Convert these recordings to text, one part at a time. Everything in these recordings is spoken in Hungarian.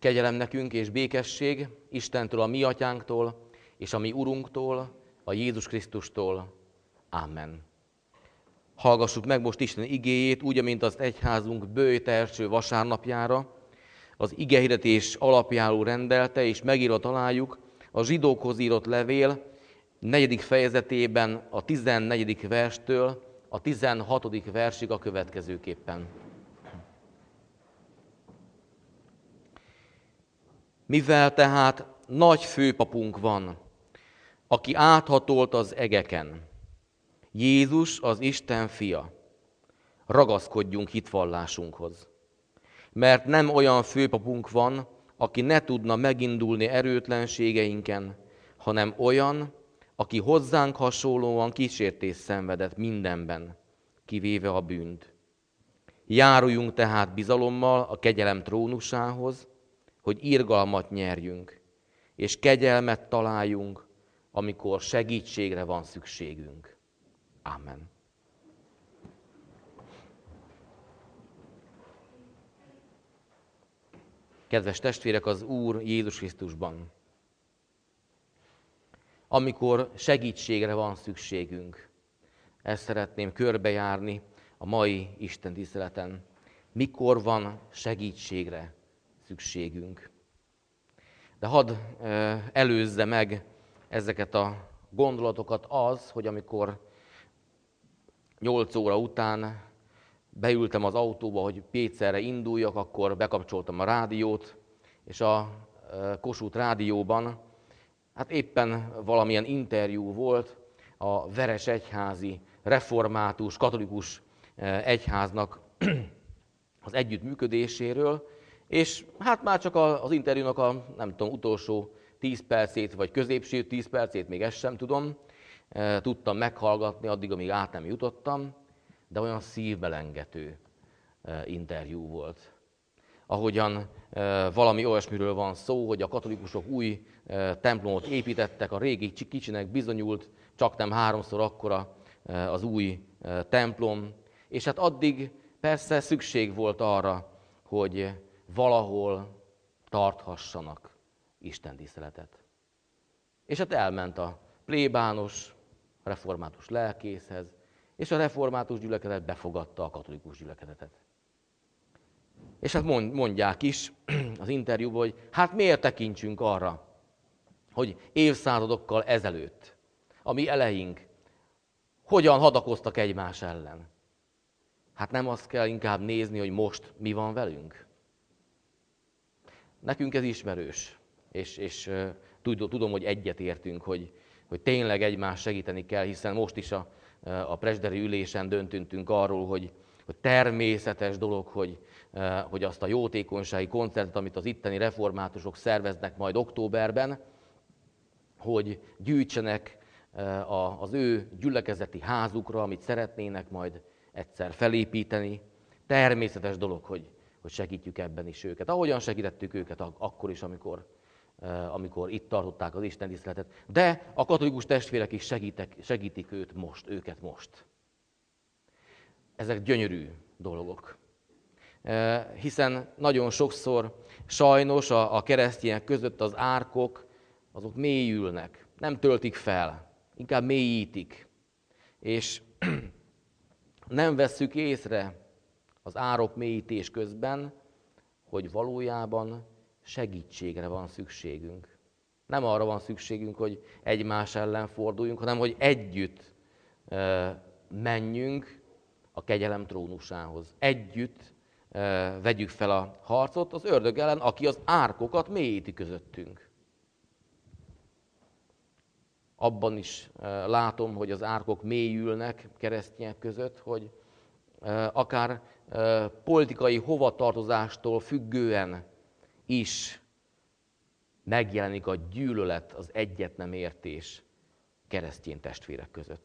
Kegyelem nekünk és békesség Istentől, a mi atyánktól, és a mi Urunktól, a Jézus Krisztustól. Amen. Hallgassuk meg most Isten igéjét, úgy, amint az egyházunk böjte első vasárnapjára, az igehirdetés alapjául rendelte, és megírva találjuk a zsidókhoz írott levél 4. fejezetében a 14. verstől a 16. versig a következőképpen. Mivel tehát nagy főpapunk van, aki áthatolt az egeken, Jézus az Isten fia, ragaszkodjunk hitvallásunkhoz. Mert nem olyan főpapunk van, aki ne tudna megindulni erőtlenségeinken, hanem olyan, aki hozzánk hasonlóan kísértést szenvedett mindenben, kivéve a bűnt. Járuljunk tehát bizalommal a kegyelem trónusához, hogy irgalmat nyerjünk, és kegyelmet találjunk, amikor segítségre van szükségünk. Amen. Kedves testvérek az Úr Jézus Krisztusban! Amikor segítségre van szükségünk, ezt szeretném körbejárni a mai Isten tiszteleten. Mikor van segítségre szükségünk? De hadd előzze meg ezeket a gondolatokat az, hogy amikor 8 óra után beültem az autóba, hogy Pécserre induljak, akkor bekapcsoltam a rádiót, és a Kossuth rádióban hát éppen valamilyen interjú volt a veresegyházi, református, katolikus egyháznak az együttműködéséről, és hát már csak az interjúnak a, nem tudom, utolsó 10 percét, vagy középső 10 percét, még ezt sem tudom, tudtam meghallgatni addig, amíg át nem jutottam, de olyan szívmelengető interjú volt. Ahogyan valami olyasmiről van szó, hogy a katolikusok új templomot építettek, a régi kicsinek bizonyult, csaknem 3-szor akkora az új templom, és hát addig persze szükség volt arra, hogy valahol tarthassanak istentiszteletet. És hát elment a plébános, református lelkészhez, és a református gyülekezet befogadta a katolikus gyülekezetet. És hát mondják is az interjúban, hogy hát miért tekintsünk arra, hogy évszázadokkal ezelőtt a mi eleink hogyan hadakoztak egymás ellen. Hát nem azt kell inkább nézni, hogy most mi van velünk? Nekünk ez ismerős, és tudom, hogy egyetértünk, hogy tényleg egymást segíteni kell, hiszen most is a presbiteri ülésen döntöttünk arról, hogy természetes dolog, hogy azt a jótékonysági koncertet, amit az itteni reformátusok szerveznek majd októberben, hogy gyűjtsenek az ő gyülekezeti házukra, amit szeretnének majd egyszer felépíteni. Természetes dolog, hogy segítjük ebben is őket. Ahogyan segítettük őket akkor is, amikor itt tartották az istentiszteletet. De a katolikus testvérek is segítik őket most. Ezek gyönyörű dolgok. Hiszen nagyon sokszor sajnos a keresztények között az árkok, azok mélyülnek, nem töltik fel, inkább mélyítik. És nem vesszük észre az árok mélyítés közben, hogy valójában segítségre van szükségünk. Nem arra van szükségünk, hogy egymás ellen forduljunk, hanem hogy együtt menjünk a kegyelem trónusához. Együtt vegyük fel a harcot az ördög ellen, aki az árkokat mélyíti közöttünk. Abban is látom, hogy az árkok mélyülnek keresztények között, hogy akár politikai hovatartozástól függően is megjelenik a gyűlölet, az egyet nem értés keresztény testvérek között.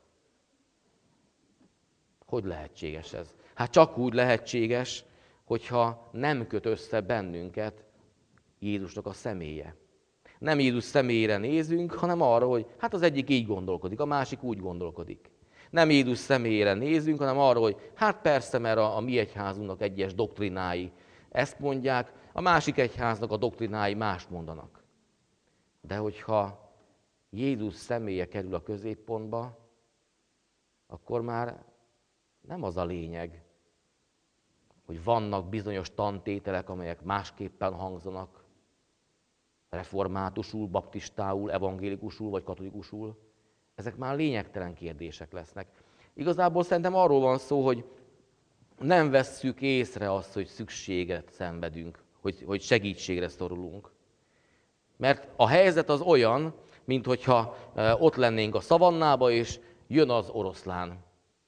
Hogy lehetséges ez? Hát csak úgy lehetséges, hogyha nem köt össze bennünket Jézusnak a személye. Nem Jézus személyére nézünk, hanem arra, hogy hát az egyik így gondolkodik, a másik úgy gondolkodik. Nem Jézus személyére nézünk, hanem arra, hogy hát persze, mert a mi egyházunknak egyes doktrinái ezt mondják, a másik egyháznak a doktrinái mást mondanak. De hogyha Jézus személye kerül a középpontba, akkor már nem az a lényeg, hogy vannak bizonyos tantételek, amelyek másképpen hangzanak, reformátusul, baptistául, evangélikusul vagy katolikusul. Ezek már lényegtelen kérdések lesznek. Igazából szerintem arról van szó, hogy nem vesszük észre azt, hogy szükséget szenvedünk, hogy segítségre szorulunk. Mert a helyzet az olyan, minthogyha ott lennénk a szavannába, és jön az oroszlán.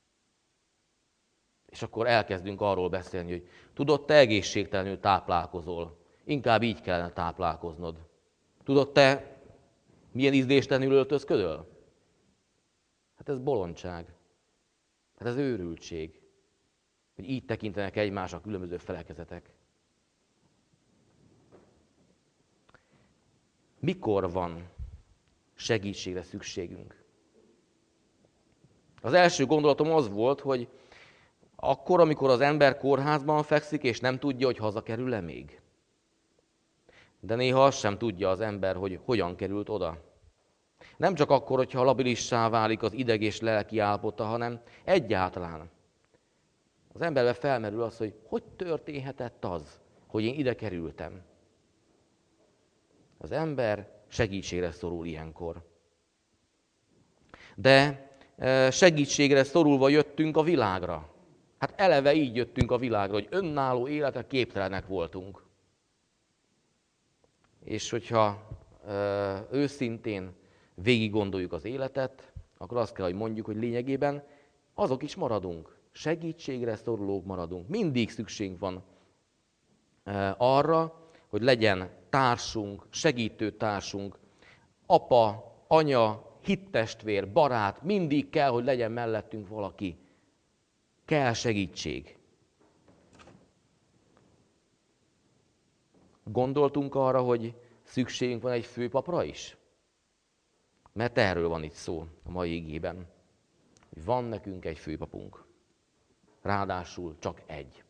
És akkor elkezdünk arról beszélni, hogy tudod, te egészségtelenül táplálkozol. Inkább így kellene táplálkoznod. Tudod, te milyen ízléstelenül öltözködöl? Hát ez bolondság. Hát ez őrültség. Hogy így tekintenek egymásra különböző felekezetek. Mikor van segítségre szükségünk? Az első gondolatom az volt, hogy akkor, amikor az ember kórházban fekszik, és nem tudja, hogy hazakerül-e még. De néha azt sem tudja az ember, hogy hogyan került oda. Nem csak akkor, hogyha labilissá válik az ideg és lelki állapota, hanem egyáltalán. Az emberbe felmerül az, hogy történhetett az, hogy én ide kerültem. Az ember segítségre szorul ilyenkor. De segítségre szorulva jöttünk a világra. Hát eleve így jöttünk a világra, hogy önálló életre képtelenek voltunk. És hogyha őszintén végig gondoljuk az életet, akkor azt kell, hogy mondjuk, hogy lényegében azok is maradunk. Segítségre szorulók maradunk. Mindig szükségünk van arra, hogy legyen társunk, segítő társunk, apa, anya, hittestvér, barát, mindig kell, hogy legyen mellettünk valaki. Kell segítség. Gondoltunk arra, hogy szükségünk van egy főpapra is? Mert erről van itt szó a mai igében. Hogy van nekünk egy főpapunk. Ráadásul csak egy.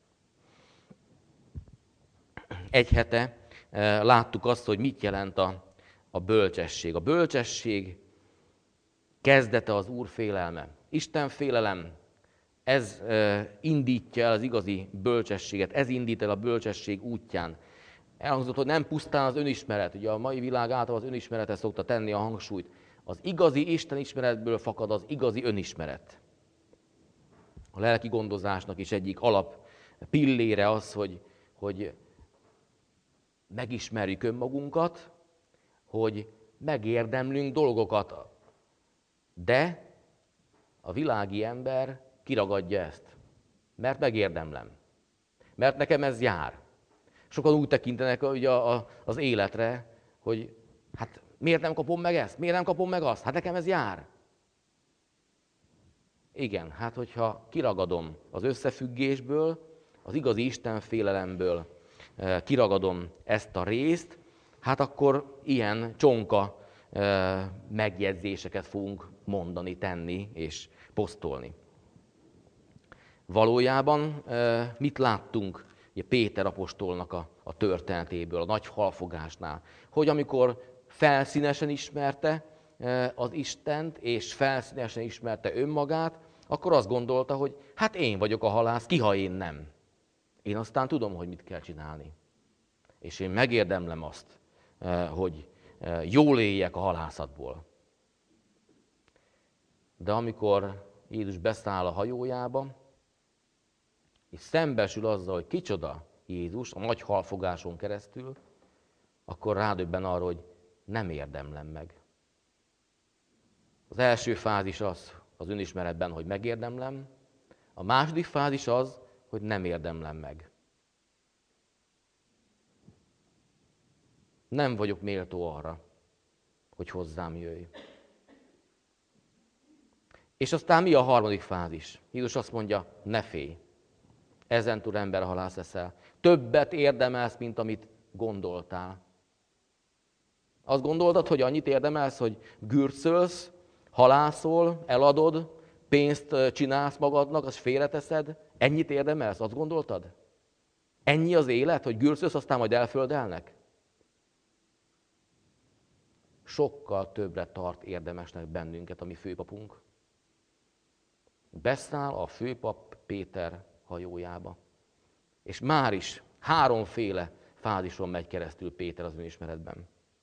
Egy hete láttuk azt, hogy mit jelent a bölcsesség. A bölcsesség kezdete az Úr félelme. Isten félelem, ez indítja el az igazi bölcsességet, ez indít el a bölcsesség útján. Elhangzott, hogy nem pusztán az önismeret, ugye a mai világ által az önismeretre szokta tenni a hangsúlyt. Az igazi Isten ismeretből fakad az igazi önismeret. A lelki gondozásnak is egyik alap pillére az, hogy megismerjük önmagunkat, hogy megérdemlünk dolgokat. De a világi ember kiragadja ezt, mert megérdemlem. Mert nekem ez jár. Sokan úgy tekintenek ugye az életre, hogy hát miért nem kapom meg ezt? Miért nem kapom meg azt? Hát nekem ez jár. Igen, hát hogyha kiragadom az összefüggésből, az igazi Isten félelemből kiragadom ezt a részt, hát akkor ilyen csonka megjegyzéseket fogunk mondani, tenni és posztolni. Valójában mit láttunk Péter apostolnak a történetéből, a nagy halfogásnál? Hogy amikor felszínesen ismerte az Istent, és felszínesen ismerte önmagát, akkor azt gondolta, hogy hát én vagyok a halász, ki ha én nem. Én aztán tudom, hogy mit kell csinálni. És én megérdemlem azt, hogy jól éljek a halászatból. De amikor Jézus beszáll a hajójába, és szembesül azzal, hogy kicsoda Jézus a nagy halfogáson keresztül, akkor rádöbben arra, hogy nem érdemlem meg. Az első fázis az önismeretben, hogy megérdemlem, a második fázis az, hogy nem érdemlem meg. Nem vagyok méltó arra, hogy hozzám jöjj. És aztán mi a harmadik fázis? Jézus azt mondja, ne félj, ezentúl emberhalász leszel. Többet érdemelsz, mint amit gondoltál. Azt gondoltad, hogy annyit érdemelsz, hogy gürcölsz, halászol, eladod, pénzt csinálsz magadnak, azt félreteszed? Ennyit érdemelsz? Azt gondoltad? Ennyi az élet, hogy gürcölsz, aztán majd elföldelnek? Sokkal többre tart érdemesnek bennünket a mi főpapunk. Beszáll a főpap Péter hajójába. És már is 3 fázison megy keresztül Péter az önismeretben.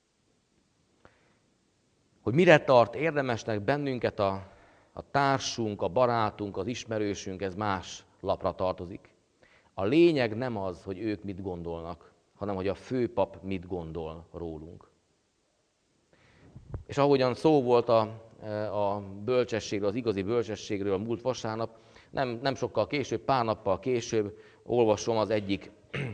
Hogy mire tart érdemesnek bennünket a társunk, a barátunk, az ismerősünk, ez más lapra tartozik. A lényeg nem az, hogy ők mit gondolnak, hanem hogy a főpap mit gondol rólunk. És ahogyan szó volt a bölcsességről, az igazi bölcsességről a múlt vasárnap, nem sokkal később, pár nappal később olvasom az egyik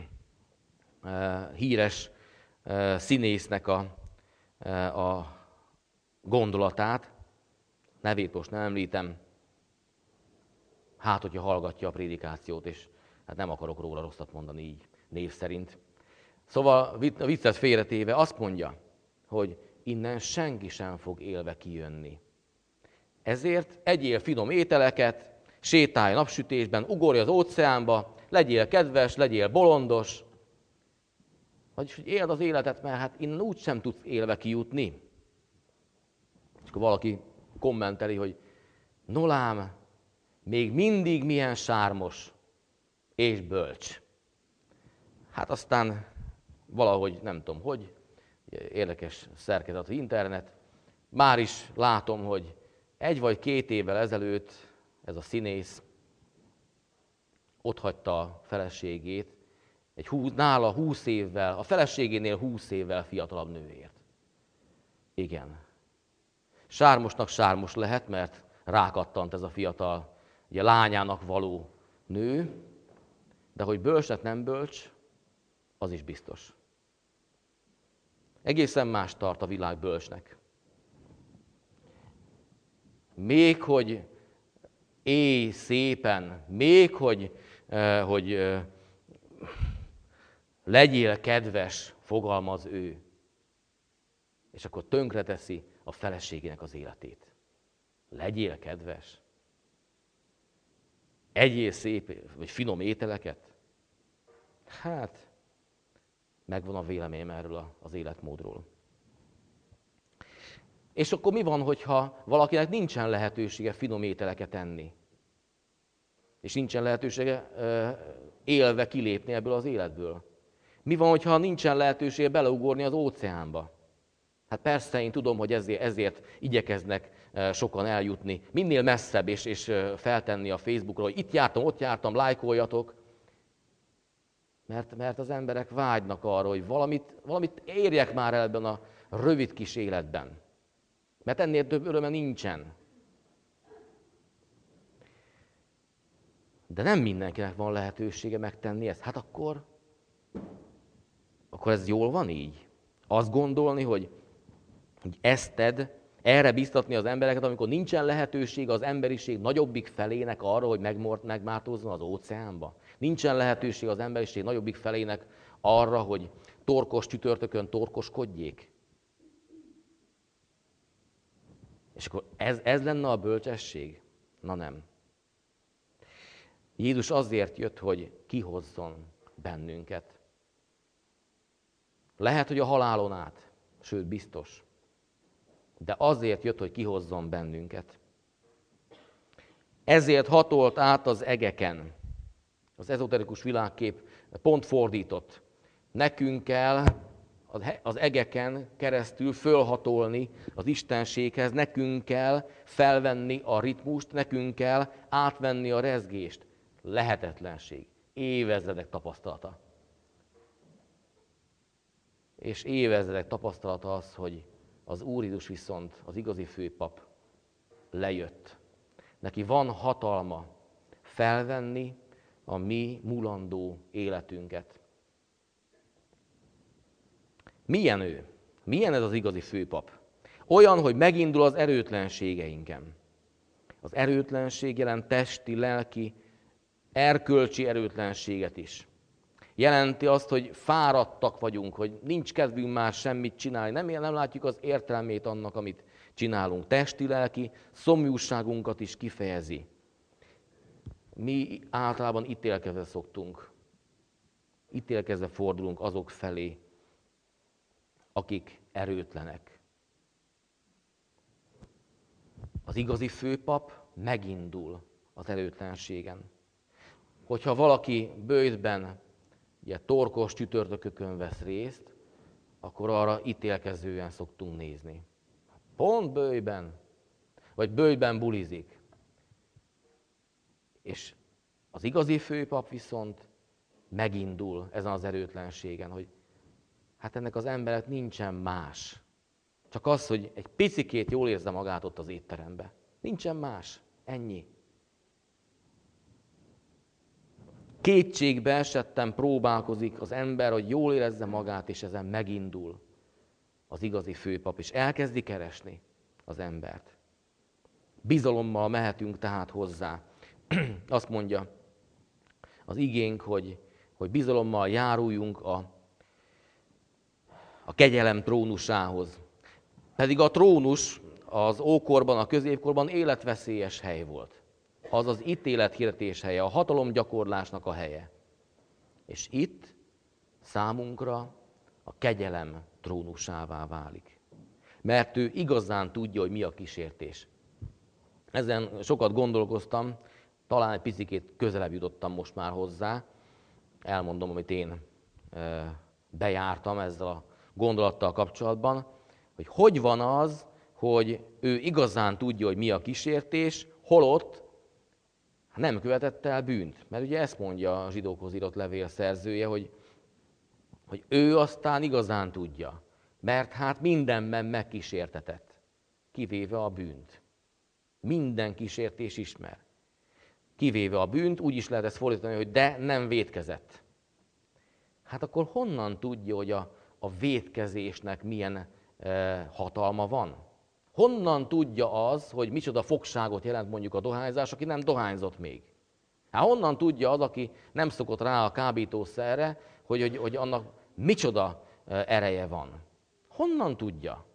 híres színésznek a gondolatát, nevét most nem említem, hát, hogyha hallgatja a prédikációt, és hát nem akarok róla rosszat mondani így név szerint. Szóval viccet félretéve azt mondja, hogy innen senki sem fog élve kijönni. Ezért egyél finom ételeket, sétálj napsütésben, ugorj az óceánba, legyél kedves, legyél bolondos, vagyis, hogy éld az életet, mert hát innen úgy sem tudsz élve kijutni. És akkor valaki kommenteli, hogy nolám, még mindig milyen sármos és bölcs. Hát aztán valahogy, nem tudom hogy, érdekes szerkezet az internet, már is látom, hogy 1 vagy 2 évvel ezelőtt ez a színész otthagyta a feleségét nála 20 évvel, a feleségénél 20 évvel fiatalabb nőért. Igen. Sármosnak sármos lehet, mert rákattant ez a fiatal, ugye lányának való nő, de hogy bölcsnek nem bölcs, az is biztos. Egészen más tart a világ bölcsnek. Még hogy élj szépen, még hogy legyél kedves, fogalmaz ő. És akkor tönkreteszi a feleségének az életét. Legyél kedves. Egyél szép, vagy finom ételeket. Hát, megvan a véleményem erről az életmódról. És akkor mi van, hogyha valakinek nincsen lehetősége finom ételeket enni? És nincsen lehetősége élve kilépni ebből az életből? Mi van, hogyha nincsen lehetősége beleugorni az óceánba? Hát persze, én tudom, hogy ezért igyekeznek sokan eljutni, minél messzebb, és feltenni a Facebookra, hogy itt jártam, ott jártam, lájkoljatok. Mert az emberek vágynak arra, hogy valamit érjek már el ebben a rövid kis életben. Mert ennél több öröme nincsen. De nem mindenkinek van lehetősége megtenni ezt. Hát akkor ez jól van így? Azt gondolni, hogy ezt tedd, erre biztatni az embereket, amikor nincsen lehetőség az emberiség nagyobbik felének arra, hogy megmártózzon az óceánba. Nincsen lehetőség az emberiség nagyobbik felének arra, hogy torkos csütörtökön torkoskodjék. És akkor ez lenne a bölcsesség? Na nem. Jézus azért jött, hogy kihozzon bennünket. Lehet, hogy a halálon át, sőt biztos. De azért jött, hogy kihozzon bennünket. Ezért hatolt át az egeken. Az ezoterikus világkép pont fordított. Nekünk kell az egeken keresztül fölhatolni az Istenséghez, nekünk kell felvenni a ritmust, nekünk kell átvenni a rezgést. Lehetetlenség. Évezredek tapasztalata. És évezredek tapasztalata az, hogy az Úr Jézus viszont, az igazi főpap lejött. Neki van hatalma felvenni a mi mulandó életünket. Milyen ő? Milyen ez az igazi főpap? Olyan, hogy megindul az erőtlenségeinken. Az erőtlenség jelent testi, lelki, erkölcsi erőtlenséget is. Jelenti azt, hogy fáradtak vagyunk, hogy nincs kedvünk már semmit csinálni, nem látjuk az értelmét annak, amit csinálunk. Testi, lelki szomjúságunkat is kifejezi. Mi általában ítélkezve szoktunk. ítélkezve fordulunk azok felé, akik erőtlenek. Az igazi főpap megindul az erőtlenségen. Hogyha valaki böjtben, ugye torkos csütörtökökön vesz részt, akkor arra ítélkezően szoktunk nézni. Pont böjtben, vagy böjtben bulizik. És az igazi főpap viszont megindul ezen az erőtlenségen, hogy hát ennek az emberek nincsen más. Csak az, hogy egy picikét jól érzi magát ott az étteremben. Nincsen más. Ennyi. Kétségbe esetten próbálkozik az ember, hogy jól érezze magát, és ezen megindul az igazi főpap, és elkezdi keresni az embert. Bizalommal mehetünk tehát hozzá. Azt mondja az igénk, hogy bizalommal járuljunk a kegyelem trónusához. Pedig a trónus az ókorban, a középkorban életveszélyes hely volt. Az az ítélethirdetés helye, a hatalomgyakorlásnak a helye. És itt számunkra a kegyelem trónusává válik. Mert ő igazán tudja, hogy mi a kísértés. Ezen sokat gondolkoztam, talán egy picikét közelebb jutottam most már hozzá. Elmondom, amit én bejártam ezzel a gondolattal kapcsolatban, hogy van az, hogy ő igazán tudja, hogy mi a kísértés, holott nem követett el bűnt. Mert ugye ezt mondja a zsidókhoz írott levél szerzője, hogy ő aztán igazán tudja. Mert hát mindenben megkísértetett, kivéve a bűnt. Minden kísértés ismer. Kivéve a bűnt, úgy is lehet ezt fordítani, hogy de nem vétkezett. Hát akkor honnan tudja, hogy a vétkezésnek milyen hatalma van? Honnan tudja az, hogy micsoda fogságot jelent mondjuk a dohányzás, aki nem dohányzott még? Hát honnan tudja az, aki nem szokott rá a kábítószerre, hogy annak micsoda ereje van? Honnan tudja?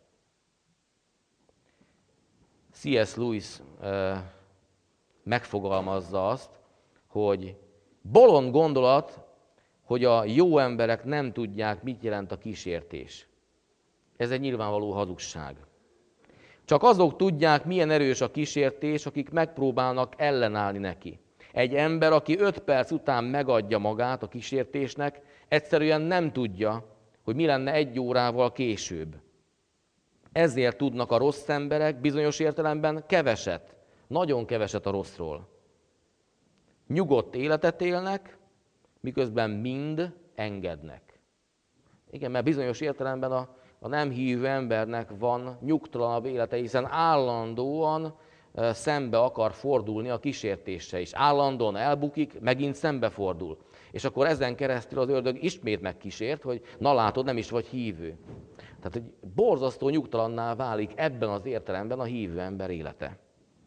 C.S. Lewis megfogalmazza azt, hogy bolond gondolat, hogy a jó emberek nem tudják, mit jelent a kísértés. Ez egy nyilvánvaló hazugság. Csak azok tudják, milyen erős a kísértés, akik megpróbálnak ellenállni neki. Egy ember, aki 5 perc után megadja magát a kísértésnek, egyszerűen nem tudja, hogy mi lenne 1 órával később. Ezért tudnak a rossz emberek bizonyos értelemben keveset, nagyon keveset a rosszról. Nyugodt életet élnek, miközben mind engednek. Igen, mert bizonyos értelemben a nem hívő embernek van nyugtalanabb élete, hiszen állandóan szembe akar fordulni a kísértéssel is. Állandóan elbukik, megint szembefordul. És akkor ezen keresztül az ördög ismét megkísért, hogy na látod, nem is vagy hívő. Tehát, hogy borzasztó nyugtalanná válik ebben az értelemben a hívő ember élete.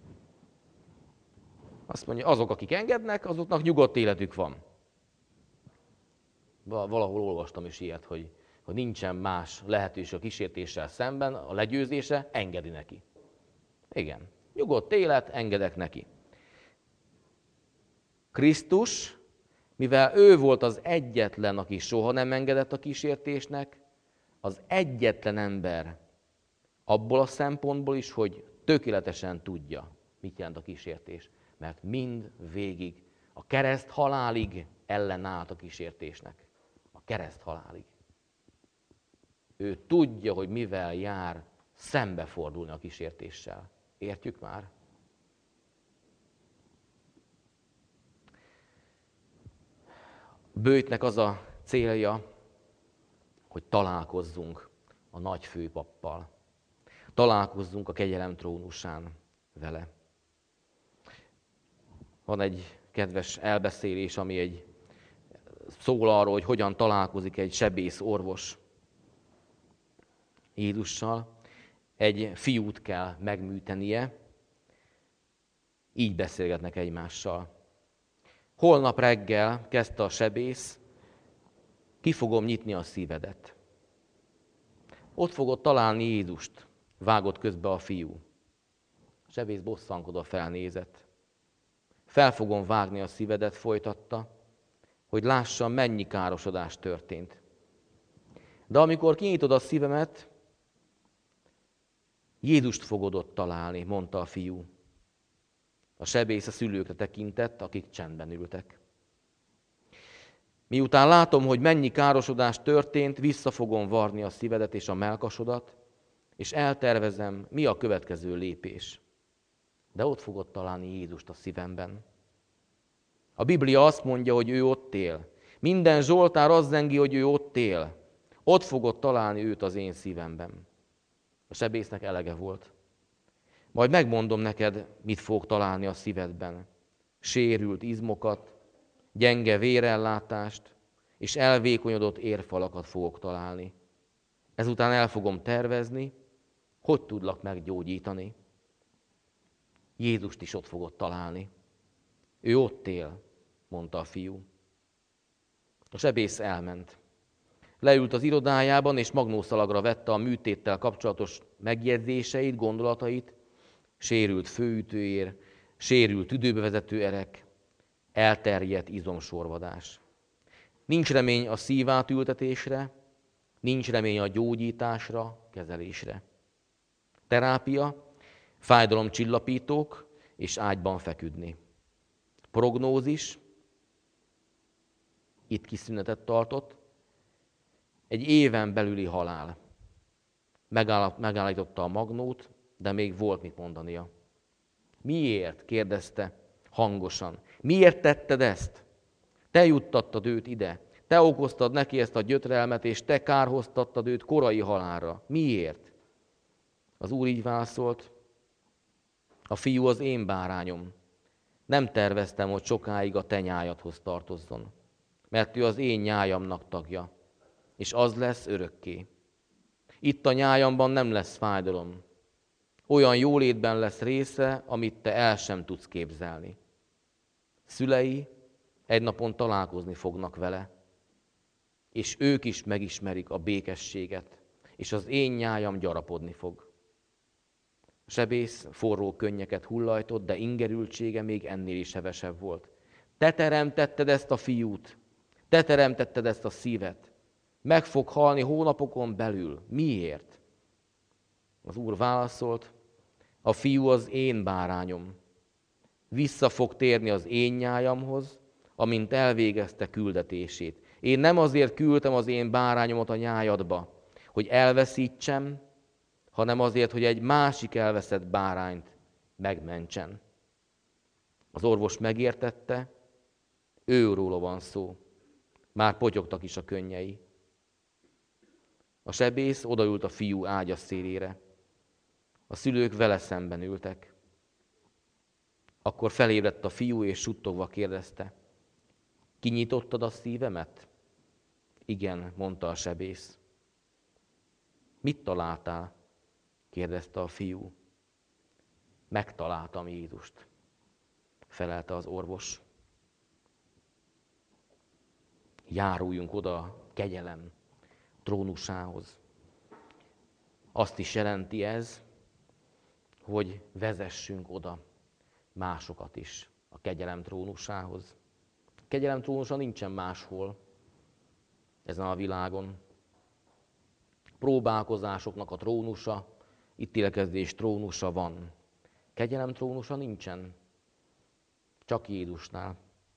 Azt mondja, azok, akik engednek, azoknak nyugodt életük van. Valahol olvastam is ilyet, hogy nincsen más lehetőség a kísértéssel szemben, a legyőzése, engedi neki. Igen, nyugodt élet, engedek neki. Krisztus, mivel ő volt az egyetlen, aki soha nem engedett a kísértésnek, az egyetlen ember abból a szempontból is, hogy tökéletesen tudja, mit jelent a kísértés. Mert mind végig, a kereszt halálig ellenállt a kísértésnek. A kereszt halálig. Ő tudja, hogy mivel jár szembefordulni a kísértéssel. Értjük már? A böjtnek az a célja, hogy találkozzunk a nagy főpappal. Találkozzunk a kegyelem trónusán vele. Van egy kedves elbeszélés, ami szól arról, hogy hogyan találkozik egy sebész orvos Jézussal. Egy fiút kell megműtenie, így beszélgetnek egymással. Holnap reggel, kezdte a sebész, ki fogom nyitni a szívedet. Ott fogod találni Jézust, vágott közbe a fiú. A sebész bosszankodva felnézett. Fel fogom vágni a szívedet, folytatta. hogy lássam, mennyi károsodás történt. De amikor kinyitod a szívemet, Jézust fogod ott találni, mondta a fiú. A sebész a szülőkre tekintett, akik csendben ültek. Miután látom, hogy mennyi károsodás történt, vissza fogom varni a szívedet és a mellkasodat, és eltervezem, mi a következő lépés. De ott fogod találni Jézust a szívemben. A Biblia azt mondja, hogy ő ott él. Minden zsoltár azt zengi, hogy ő ott él. Ott fogod találni őt az én szívemben. A sebésznek elege volt. Majd megmondom neked, mit fog találni a szívedben. Sérült izmokat, gyenge vérellátást és elvékonyodott érfalakat fogok találni. Ezután el fogom tervezni, hogy tudlak meggyógyítani. Jézust is ott fogod találni. Ő ott él, mondta a fiú. A sebész elment. Leült az irodájában, és magnószalagra vette a műtéttel kapcsolatos megjegyzéseit, gondolatait, sérült főütőér, sérült tüdőbevezető erek, elterjedt izomsorvadás. Nincs remény a szívátültetésre, nincs remény a gyógyításra, kezelésre. Terápia, fájdalomcsillapítók és ágyban feküdni. Prognózis, itt kis szünetet tartott, egy éven belüli halál. Megállította a magnót, de még volt mit mondania. Miért? Kérdezte hangosan. Miért tetted ezt? Te juttattad őt ide. Te okoztad neki ezt a gyötrelmet, és te kárhoztattad őt korai halálra. Miért? Az Úr így válaszolt, a fiú az én bárányom. Nem terveztem, hogy sokáig a te nyájadhoz tartozzon, mert ő az én nyájamnak tagja, és az lesz örökké. Itt a nyájamban nem lesz fájdalom. Olyan jólétben lesz része, amit te el sem tudsz képzelni. Szülei egy napon találkozni fognak vele, és ők is megismerik a békességet, és az én nyájam gyarapodni fog. A sebész forró könnyeket hullajtott, de ingerültsége még ennél is hevesebb volt. Te teremtetted ezt a fiút, te teremtetted ezt a szívet. Meg fog halni hónapokon belül. Miért? Az Úr válaszolt, a fiú az én bárányom. Vissza fog térni az én nyájamhoz, amint elvégezte küldetését. Én nem azért küldtem az én bárányomat a nyájadba, hogy elveszítsem, hanem azért, hogy egy másik elveszett bárányt megmentsen. Az orvos megértette, őróla van szó. Már potyogtak is a könnyei. A sebész odaült a fiú ágya szélére. A szülők vele szemben ültek. Akkor felébredt a fiú, és suttogva kérdezte, kinyitottad a szívemet? Igen, mondta a sebész. Mit találtál? Kérdezte a fiú. Megtaláltam Jézust, felelte az orvos. Járuljunk oda a kegyelem trónusához. Azt is jelenti ez, hogy vezessünk oda másokat is a kegyelem trónusához. A kegyelem trónusa nincsen máshol ezen a világon. Próbálkozásoknak a trónusa, ítélkezés trónusa van. Kegyelem trónusa nincsen. Csak Jézusnál.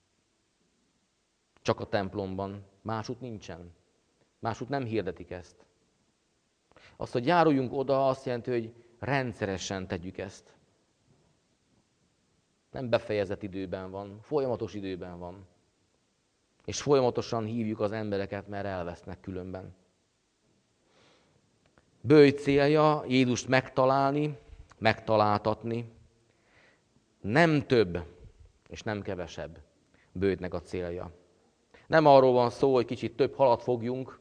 Csak a templomban. Másút nincsen. Másút nem hirdetik ezt. Azt, hogy járuljunk oda, azt jelenti, hogy rendszeresen tegyük ezt. Nem befejezett időben van, folyamatos időben van. És folyamatosan hívjuk az embereket, mert elvesznek különben. Böjj célja Jézust megtalálni, megtaláltatni. Nem több és nem kevesebb böjtnek a célja. Nem arról van szó, hogy kicsit több halat fogjunk,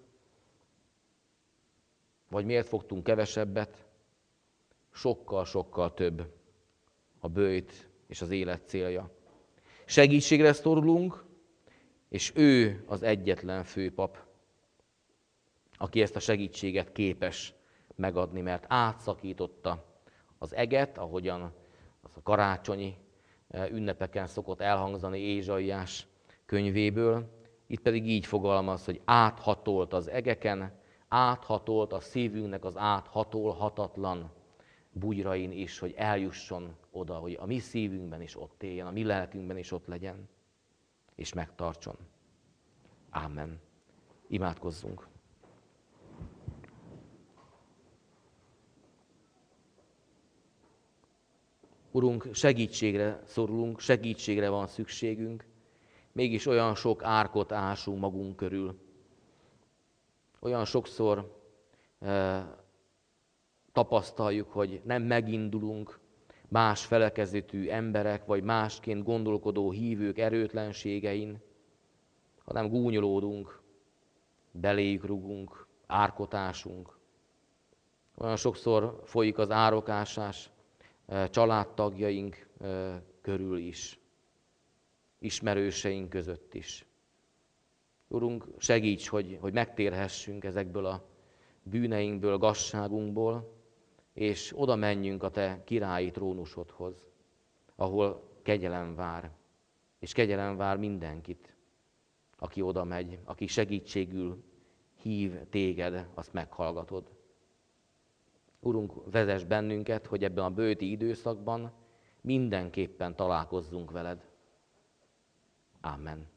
vagy miért fogtunk kevesebbet. Sokkal-sokkal több a böjt és az élet célja. Segítségre szorulunk, és ő az egyetlen főpap, aki ezt a segítséget képes megadni, mert átszakította az eget, ahogyan az a karácsonyi ünnepeken szokott elhangzani Ézsaiás könyvéből, Itt pedig így fogalmaz, hogy áthatolt az egeken, áthatolt a szívünknek az áthatolhatatlan bugyrain is, hogy eljusson oda, hogy a mi szívünkben is ott éljen, a mi lelkünkben is ott legyen, és megtartson. Ámen. Imádkozzunk. Urunk, segítségre szorulunk, segítségre van szükségünk, mégis olyan sok árkot ásunk magunk körül. Olyan sokszor tapasztaljuk, hogy nem megindulunk más felekezetű emberek, vagy másként gondolkodó hívők erőtlenségein, hanem gúnyolódunk, beléjük rugunk, árkot ásunk. Olyan sokszor folyik az árokásás családtagjaink körül is, ismerőseink között is. Urunk, segíts, hogy megtérhessünk ezekből a bűneinkből, gazságunkból, és oda menjünk a Te királyi trónusodhoz, ahol kegyelem vár, és kegyelem vár mindenkit, aki oda megy, aki segítségül hív téged, azt meghallgatod. Urunk, vezess bennünket, hogy ebben a bőti időszakban mindenképpen találkozzunk veled. Amen.